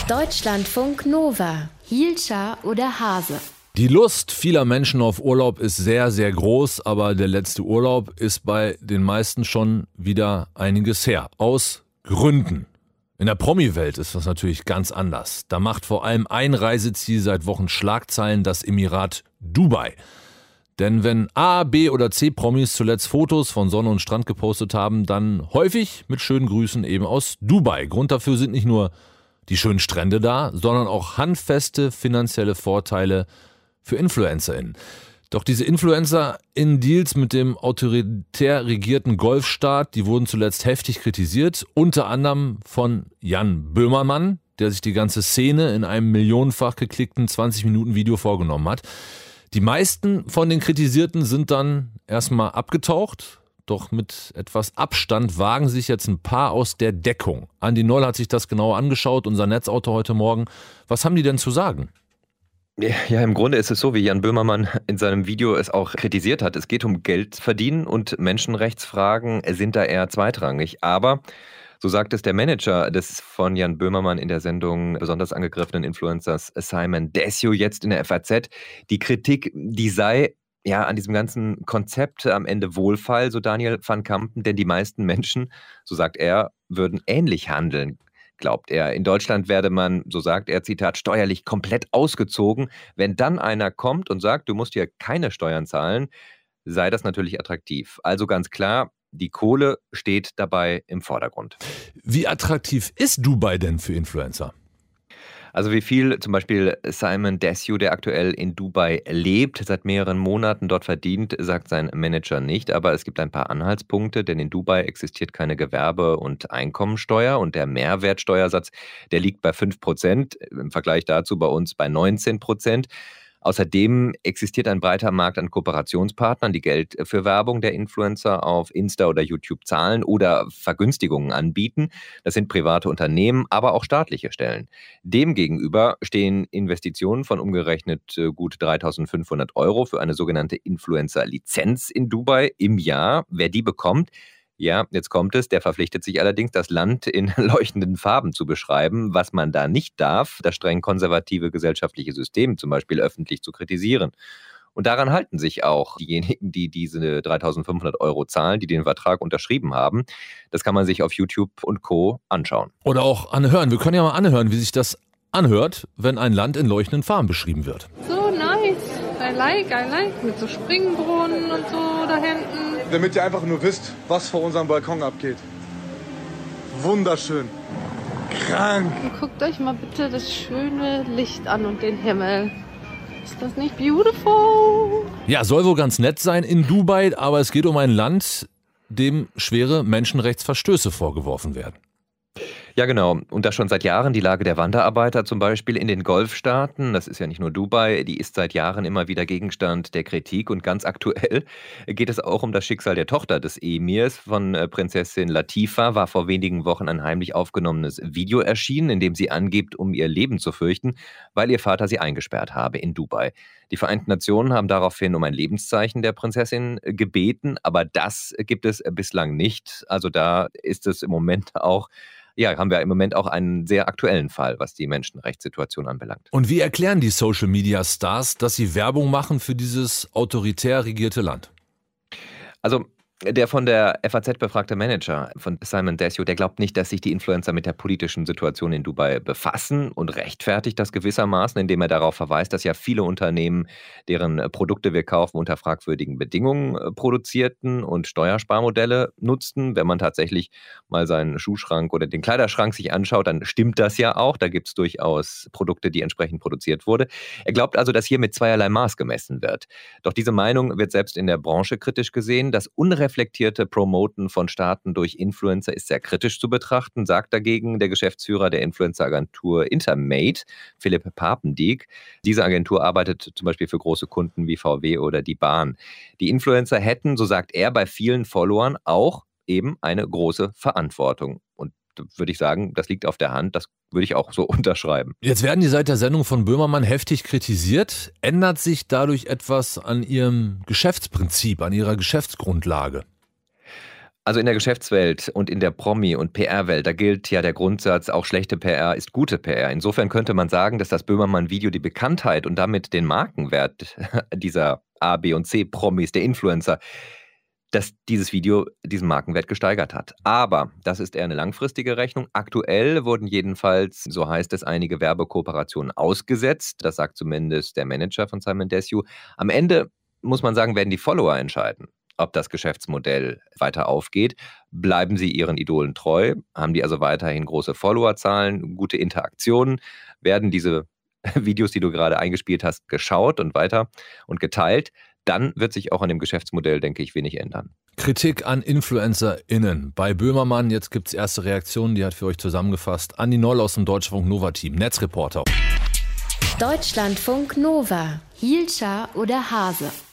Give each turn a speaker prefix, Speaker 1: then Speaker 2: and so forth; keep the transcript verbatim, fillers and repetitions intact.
Speaker 1: Deutschlandfunk Nova. Hielscher oder Hase?
Speaker 2: Die Lust vieler Menschen auf Urlaub ist sehr, sehr groß, aber der letzte Urlaub ist bei den meisten schon wieder einiges her. Aus Gründen. In der Promi-Welt ist das natürlich ganz anders. Da macht vor allem ein Reiseziel seit Wochen Schlagzeilen, das Emirat Dubai. Denn wenn A, B oder C Promis zuletzt Fotos von Sonne und Strand gepostet haben, dann häufig mit schönen Grüßen eben aus Dubai. Grund dafür sind nicht nur die schönen Strände da, sondern auch handfeste finanzielle Vorteile für InfluencerInnen. Doch diese InfluencerInnen-Deals mit dem autoritär regierten Golfstaat, die wurden zuletzt heftig kritisiert, unter anderem von Jan Böhmermann, der sich die ganze Szene in einem millionenfach geklickten zwanzig Minuten Video vorgenommen hat. Die meisten von den Kritisierten sind dann erstmal abgetaucht, doch mit etwas Abstand wagen sich jetzt ein paar aus der Deckung. Andi Noll hat sich das genauer angeschaut, unser Netzautor heute Morgen. Was haben die denn zu sagen?
Speaker 3: Ja, im Grunde ist es so, wie Jan Böhmermann in seinem Video es auch kritisiert hat. Es geht um Geld verdienen und Menschenrechtsfragen sind da eher zweitrangig. Aber so sagt es der Manager des von Jan Böhmermann in der Sendung besonders angegriffenen Influencers Simon Desio jetzt in der F A Z. Die Kritik, die sei ja an diesem ganzen Konzept am Ende Wohlfall, so Daniel van Kampen, denn die meisten Menschen, so sagt er, würden ähnlich handeln, glaubt er. In Deutschland werde man, so sagt er, Zitat, steuerlich komplett ausgezogen. Wenn dann einer kommt und sagt, du musst hier keine Steuern zahlen, sei das natürlich attraktiv. Also ganz klar, die Kohle steht dabei im Vordergrund.
Speaker 2: Wie attraktiv ist Dubai denn für Influencer?
Speaker 3: Also wie viel zum Beispiel Simon Desio, der aktuell in Dubai lebt, seit mehreren Monaten dort verdient, sagt sein Manager nicht. Aber es gibt ein paar Anhaltspunkte, denn in Dubai existiert keine Gewerbe- und Einkommensteuer und der Mehrwertsteuersatz, der liegt bei fünf Prozent, im Vergleich dazu bei uns bei neunzehn Prozent. Außerdem existiert ein breiter Markt an Kooperationspartnern, die Geld für Werbung der Influencer auf Insta oder YouTube zahlen oder Vergünstigungen anbieten. Das sind private Unternehmen, aber auch staatliche Stellen. Demgegenüber stehen Investitionen von umgerechnet gut dreitausendfünfhundert Euro für eine sogenannte Influencer-Lizenz in Dubai im Jahr. Wer die bekommt, ja, jetzt kommt es, der verpflichtet sich allerdings, das Land in leuchtenden Farben zu beschreiben. Was man da nicht darf, das streng konservative gesellschaftliche System zum Beispiel öffentlich zu kritisieren. Und daran halten sich auch diejenigen, die diese dreitausendfünfhundert Euro zahlen, die den Vertrag unterschrieben haben. Das kann man sich auf YouTube und Co. anschauen.
Speaker 2: Oder auch anhören. Wir können ja mal anhören, wie sich das anhört, wenn ein Land in leuchtenden Farben beschrieben wird.
Speaker 4: So nice. I like, I like. Mit so Springbrunnen und so da hinten.
Speaker 5: Damit ihr einfach nur wisst, was vor unserem Balkon abgeht. Wunderschön. Krank.
Speaker 4: Und guckt euch mal bitte das schöne Licht an und den Himmel. Ist das nicht beautiful?
Speaker 2: Ja, soll wohl ganz nett sein in Dubai, aber es geht um ein Land, dem schwere Menschenrechtsverstöße vorgeworfen werden.
Speaker 3: Ja, genau. Und das schon seit Jahren. Die Lage der Wanderarbeiter zum Beispiel in den Golfstaaten, das ist ja nicht nur Dubai, die ist seit Jahren immer wieder Gegenstand der Kritik. Und ganz aktuell geht es auch um das Schicksal der Tochter des Emirs. Von Prinzessin Latifa war vor wenigen Wochen ein heimlich aufgenommenes Video erschienen, in dem sie angibt, um ihr Leben zu fürchten, weil ihr Vater sie eingesperrt habe in Dubai. Die Vereinten Nationen haben daraufhin um ein Lebenszeichen der Prinzessin gebeten, aber das gibt es bislang nicht. Also da ist es im Moment auch Ja, haben wir im Moment auch einen sehr aktuellen Fall, was die Menschenrechtssituation anbelangt.
Speaker 2: Und wie erklären die Social-Media-Stars, dass sie Werbung machen für dieses autoritär regierte Land?
Speaker 3: Also der von der F A Z befragte Manager von Simon Desio, der glaubt nicht, dass sich die Influencer mit der politischen Situation in Dubai befassen und rechtfertigt das gewissermaßen, indem er darauf verweist, dass ja viele Unternehmen, deren Produkte wir kaufen, unter fragwürdigen Bedingungen produzierten und Steuersparmodelle nutzten. Wenn man tatsächlich mal seinen Schuhschrank oder den Kleiderschrank sich anschaut, dann stimmt das ja auch. Da gibt es durchaus Produkte, die entsprechend produziert wurden. Er glaubt also, dass hier mit zweierlei Maß gemessen wird. Doch diese Meinung wird selbst in der Branche kritisch gesehen. Das unreflektierte Promoten von Staaten durch Influencer ist sehr kritisch zu betrachten, sagt dagegen der Geschäftsführer der Influencer-Agentur Intermate, Philipp Papendieck. Diese Agentur arbeitet zum Beispiel für große Kunden wie V W oder die Bahn. Die Influencer hätten, so sagt er, bei vielen Followern auch eben eine große Verantwortung. Und würde ich sagen, das liegt auf der Hand, das würde ich auch so unterschreiben.
Speaker 2: Jetzt werden die seit der Sendung von Böhmermann heftig kritisiert. Ändert sich dadurch etwas an ihrem Geschäftsprinzip, an ihrer Geschäftsgrundlage?
Speaker 3: Also in der Geschäftswelt und in der Promi- und P R-Welt, da gilt ja der Grundsatz, auch schlechte P R ist gute P R. Insofern könnte man sagen, dass das Böhmermann-Video die Bekanntheit und damit den Markenwert dieser A, B und C-Promis, der Influencer, dass dieses Video diesen Markenwert gesteigert hat. Aber das ist eher eine langfristige Rechnung. Aktuell wurden jedenfalls, so heißt es, einige Werbekooperationen ausgesetzt. Das sagt zumindest der Manager von Simon Desue. Am Ende, muss man sagen, werden die Follower entscheiden, ob das Geschäftsmodell weiter aufgeht. Bleiben sie ihren Idolen treu? Haben die also weiterhin große Followerzahlen, gute Interaktionen? Werden diese Videos, die du gerade eingespielt hast, geschaut und weiter und geteilt? Dann wird sich auch an dem Geschäftsmodell, denke ich, wenig ändern.
Speaker 2: Kritik an InfluencerInnen. Bei Böhmermann, jetzt gibt es erste Reaktionen, die hat für euch zusammengefasst Andi Noll aus dem Deutschlandfunk Nova-Team, Netzreporter.
Speaker 1: Deutschlandfunk Nova, Hielscher oder Hase.